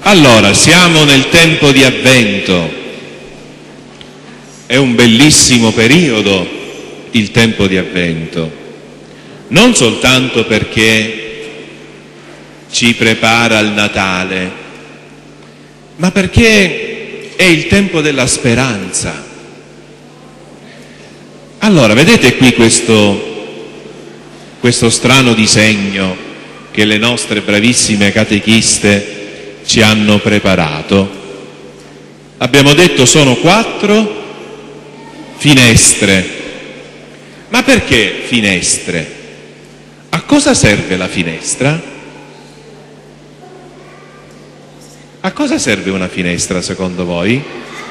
Allora, siamo nel tempo di Avvento, è un bellissimo periodo il tempo di Avvento, non soltanto perché ci prepara al Natale, ma perché è il tempo della speranza. Allora, vedete qui questo strano disegno che le nostre bravissime catechiste ci hanno preparato. Abbiamo detto sono 4 finestre. Ma perché finestre? A cosa serve la finestra? A cosa serve una finestra secondo voi?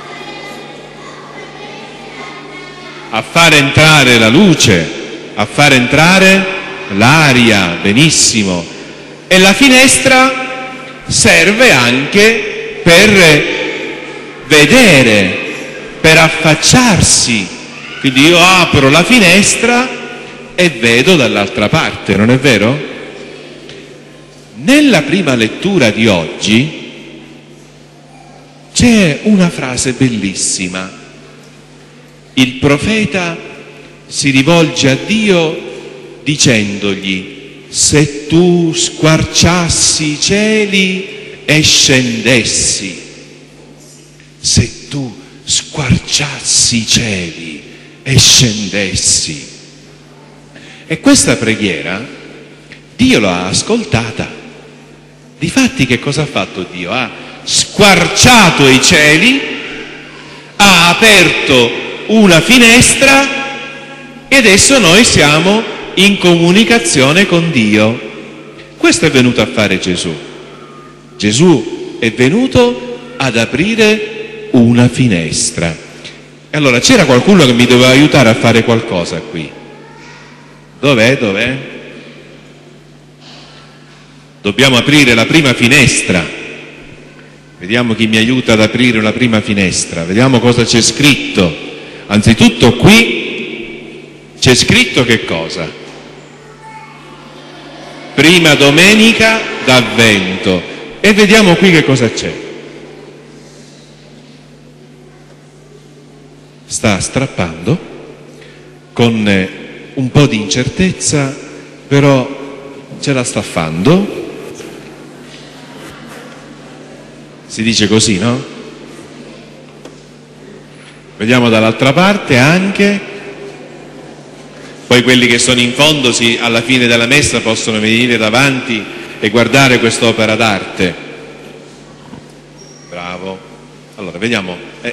A far entrare la luce, a far entrare l'aria, benissimo. E la finestra serve anche per vedere, per affacciarsi. Quindi io apro la finestra e vedo dall'altra parte, non è vero? Nella prima lettura di oggi c'è una frase bellissima. Il profeta si rivolge a Dio dicendogli: se tu squarciassi i cieli e scendessi, se tu squarciassi i cieli e scendessi. E questa preghiera Dio l'ha ascoltata. Difatti che cosa ha fatto Dio? Ha squarciato i cieli, ha aperto una finestra e adesso noi siamo in comunicazione con Dio. Questo è venuto a fare Gesù. Gesù è venuto ad aprire una finestra. E allora c'era qualcuno che mi doveva aiutare a fare qualcosa qui. Dov'è? Dobbiamo aprire la prima finestra. Vediamo chi mi aiuta ad aprire una prima finestra. Vediamo cosa c'è scritto. Anzitutto qui c'è scritto che cosa? Prima domenica d'Avvento. E vediamo qui che cosa c'è. Sta strappando con un po' di incertezza, però ce la sta fando. Si dice così, no? Vediamo dall'altra parte anche. Poi quelli che sono in fondo alla fine della messa possono venire davanti e guardare quest'opera d'arte. Bravo. Allora, vediamo.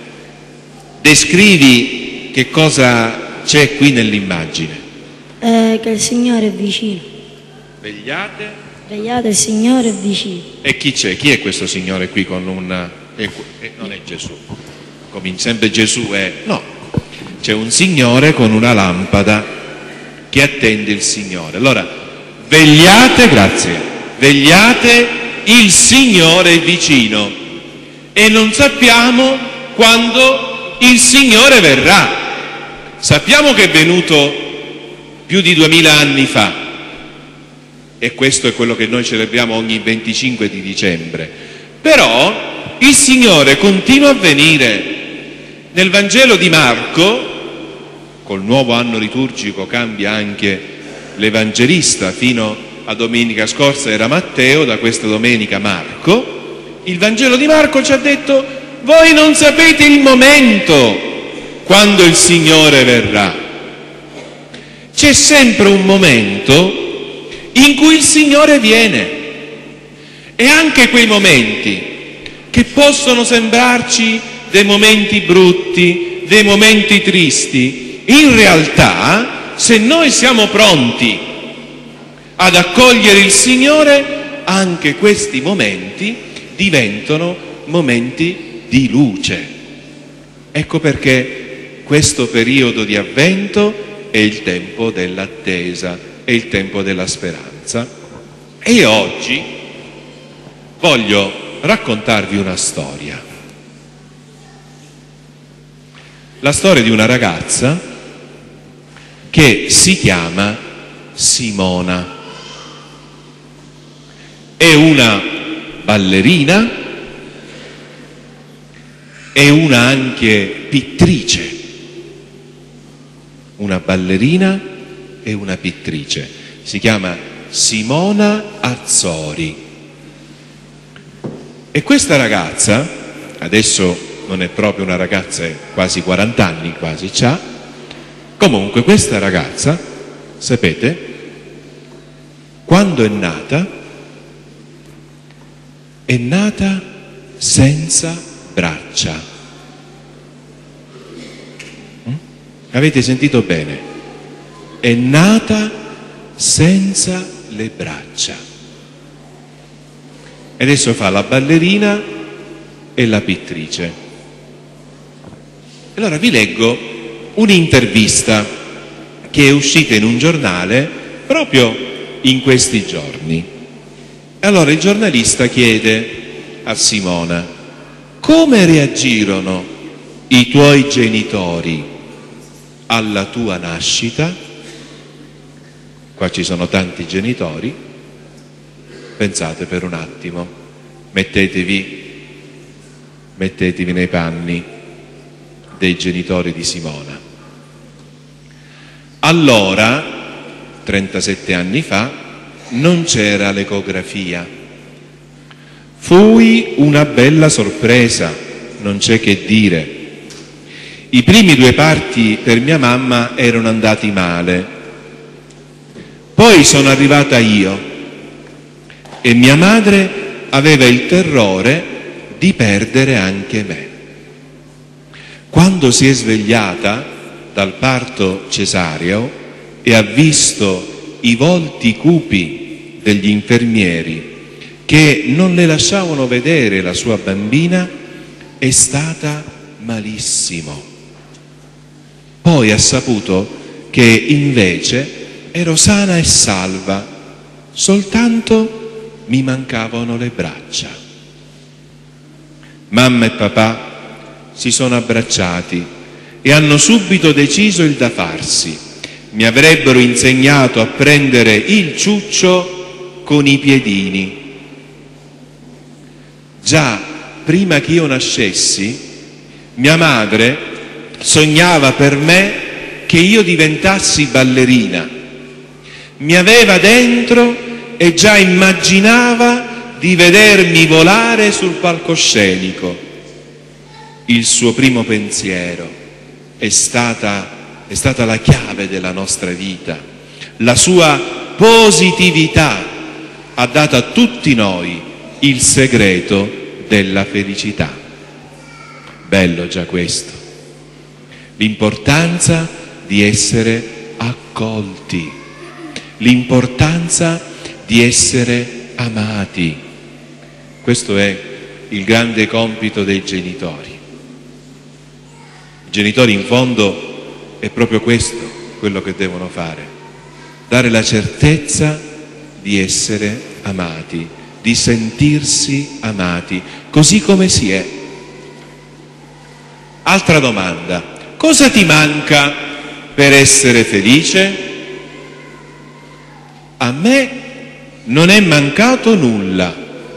Descrivi che cosa c'è qui nell'immagine. Che il Signore è vicino. Vegliate, il Signore è vicino. E chi c'è? Chi è questo Signore qui con non è Gesù. Come sempre Gesù è... No, c'è un Signore con una lampada che attende il Signore. Allora, vegliate, grazie, vegliate, il Signore è vicino e non sappiamo quando il Signore verrà. Sappiamo che è venuto più di 2000 anni fa e questo è quello che noi celebriamo ogni 25 di dicembre, però il Signore continua a venire. Nel Vangelo di Marco, col nuovo anno liturgico cambia anche l'Evangelista, fino a domenica scorsa era Matteo, da questa domenica Marco. Il Vangelo di Marco ci ha detto: voi non sapete il momento quando il Signore verrà. C'è sempre un momento in cui il Signore viene e anche quei momenti che possono sembrarci dei momenti brutti, dei momenti tristi, in realtà, se noi siamo pronti ad accogliere il Signore, anche questi momenti diventano momenti di luce. Ecco perché questo periodo di Avvento è il tempo dell'attesa, è il tempo della speranza. E oggi voglio raccontarvi una storia. La storia di una ragazza che si chiama Simona. È una ballerina e una anche pittrice, una ballerina e una pittrice. Si chiama Simona Azzori. E questa ragazza, adesso non è proprio una ragazza, è quasi 40 anni, quasi c'ha. Comunque questa ragazza, sapete, quando è nata senza braccia. Avete sentito bene? È nata senza le braccia. E adesso fa la ballerina e la pittrice. Allora vi leggo un'intervista che è uscita in un giornale proprio in questi giorni. Allora il giornalista chiede a Simona: come reagirono i tuoi genitori alla tua nascita? Qua ci sono tanti genitori, pensate per un attimo, mettetevi nei panni dei genitori di Simona. Allora, 37 anni fa, non c'era l'ecografia. Fui una bella sorpresa, non c'è che dire. I primi 2 parti per mia mamma erano andati male. Poi sono arrivata io e mia madre aveva il terrore di perdere anche me. Quando si è svegliata dal parto cesareo e ha visto i volti cupi degli infermieri che non le lasciavano vedere la sua bambina, è stata malissimo. Poi ha saputo che invece ero sana e salva, soltanto mi mancavano le braccia. Mamma e papà si sono abbracciati e hanno subito deciso il da farsi. Mi avrebbero insegnato a prendere il ciuccio con i piedini. Già prima che io nascessi, mia madre sognava per me che io diventassi ballerina. Mi aveva dentro e già immaginava di vedermi volare sul palcoscenico. Il suo primo pensiero è stata la chiave della nostra vita. La sua positività ha dato a tutti noi il segreto della felicità. Bello già questo. L'importanza di essere accolti, l'importanza di essere amati. Questo è il grande compito dei genitori. I genitori in fondo è proprio questo quello che devono fare: dare la certezza di essere amati, di sentirsi amati, così come si è. Altra domanda: cosa ti manca per essere felice? A me non è mancato nulla.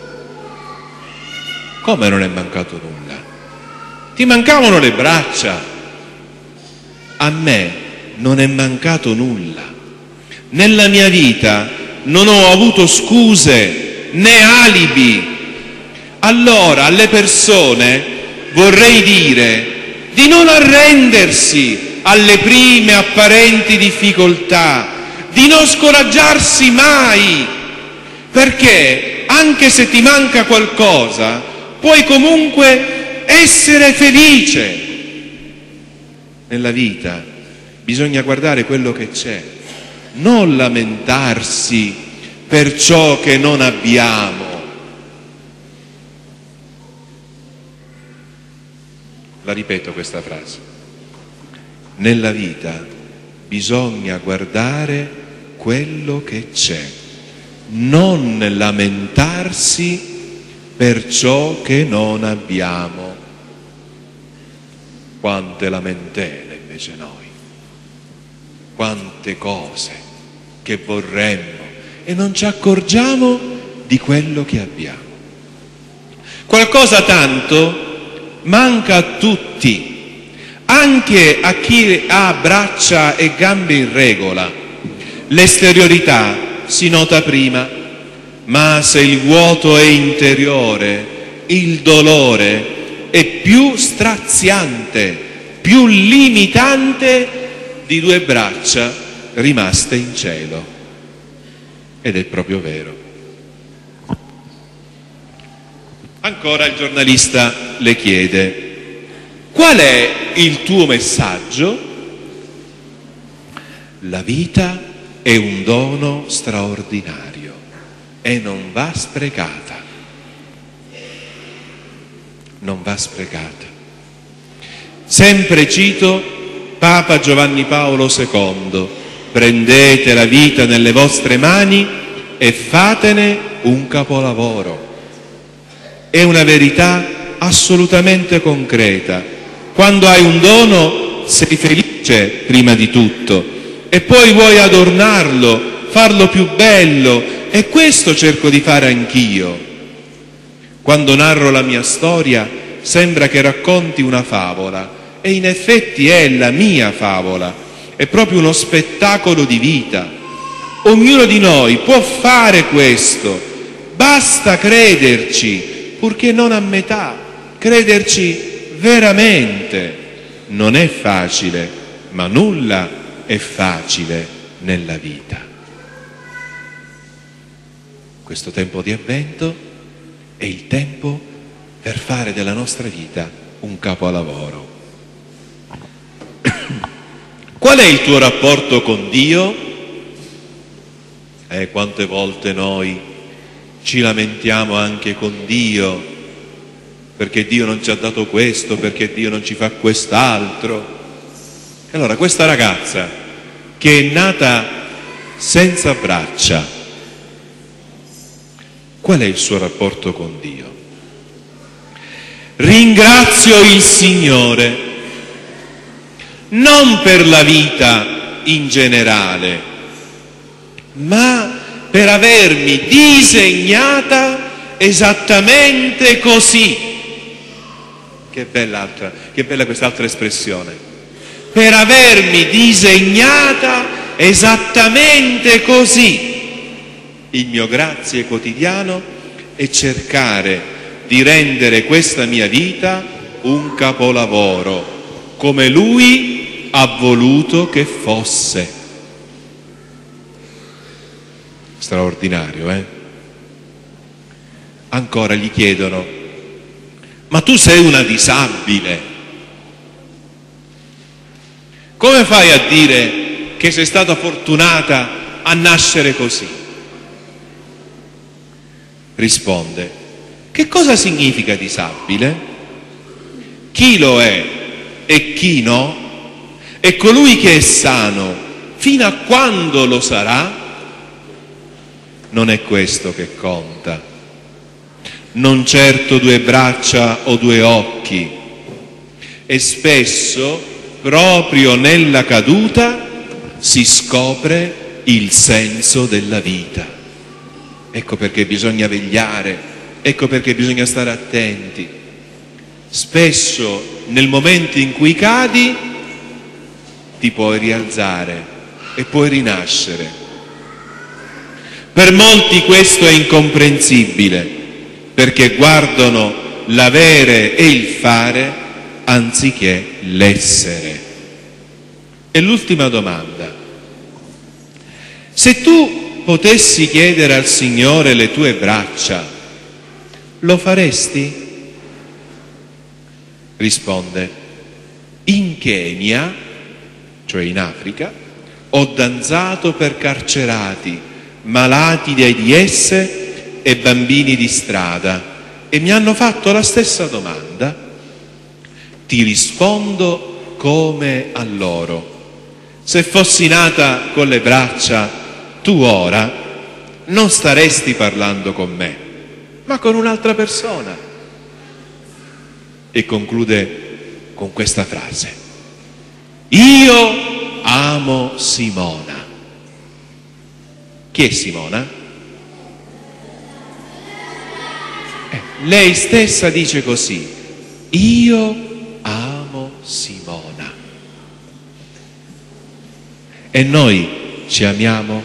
Come non è mancato nulla? Ti mancavano le braccia. A me non è mancato nulla. Nella mia vita non ho avuto scuse né alibi. Allora alle persone vorrei dire di non arrendersi alle prime apparenti difficoltà, di non scoraggiarsi mai, perché anche se ti manca qualcosa puoi comunque essere felice. Nella vita bisogna guardare quello che c'è, non lamentarsi per ciò che non abbiamo. La ripeto questa frase: nella vita bisogna guardare quello che c'è, non lamentarsi per ciò che non abbiamo. Quante lamentele invece noi, quante cose che vorremmo e non ci accorgiamo di quello che abbiamo. Qualcosa tanto manca a tutti, anche a chi ha braccia e gambe in regola. L'esteriorità si nota prima, ma se il vuoto è interiore, il dolore è più straziante, più limitante di 2 braccia rimaste in cielo. Ed è proprio vero. Ancora il giornalista le chiede: qual è il tuo messaggio? La vita è un dono straordinario e non va sprecata. Non va sprecata. Sempre cito Papa Giovanni Paolo II: prendete la vita nelle vostre mani e fatene un capolavoro. È una verità assolutamente concreta. Quando hai un dono sei felice prima di tutto e poi vuoi adornarlo, farlo più bello, e questo cerco di fare anch'io. Quando narro la mia storia sembra che racconti una favola, e in effetti è la mia favola, è proprio uno spettacolo di vita. Ognuno di noi può fare questo, basta crederci, purché non a metà, crederci veramente. Non è facile, ma nulla è facile nella vita. Questo tempo di Avvento è il tempo per fare della nostra vita un capolavoro. Qual è il tuo rapporto con Dio? Quante volte noi ci lamentiamo anche con Dio, perché Dio non ci ha dato questo, perché Dio non ci fa quest'altro. Allora, questa ragazza che è nata senza braccia, qual è il suo rapporto con Dio? Ringrazio il Signore, non per la vita in generale, ma per avermi disegnata esattamente così. Che bella quest'altra espressione. Per avermi disegnata esattamente così. Il mio grazie quotidiano è cercare di rendere questa mia vita un capolavoro, come Lui ha voluto che fosse. Straordinario, eh? Ancora gli chiedono: ma tu sei una disabile, come fai a dire che sei stata fortunata a nascere così? Risponde: che cosa significa disabile? Chi lo è e chi no? E colui che è sano fino a quando lo sarà? Non è questo che conta, non certo 2 braccia o 2 occhi, e spesso proprio nella caduta si scopre il senso della vita. Ecco perché bisogna vegliare, ecco perché bisogna stare attenti. Spesso nel momento in cui cadi ti puoi rialzare e puoi rinascere. Per molti questo è incomprensibile, perché guardano l'avere e il fare anziché l'essere. E l'ultima domanda: se tu potessi chiedere al Signore le tue braccia, lo faresti? Risponde: in Kenya, cioè in Africa, ho danzato per carcerati, malati di AIDS e bambini di strada, e mi hanno fatto la stessa domanda. Ti rispondo come a loro: se fossi nata con le braccia, tu ora non staresti parlando con me, ma con un'altra persona. E conclude con questa frase: io amo Simona. Chi è Simona? Lei stessa dice così: io amo Simona. E noi ci amiamo?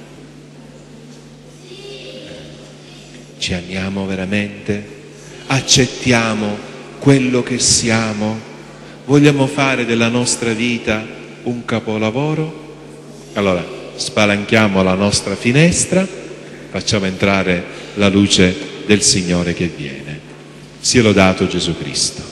Ci amiamo veramente? Accettiamo quello che siamo? Vogliamo fare della nostra vita un capolavoro? Allora spalanchiamo la nostra finestra, facciamo entrare la luce del Signore che viene. Sia lodato Gesù Cristo.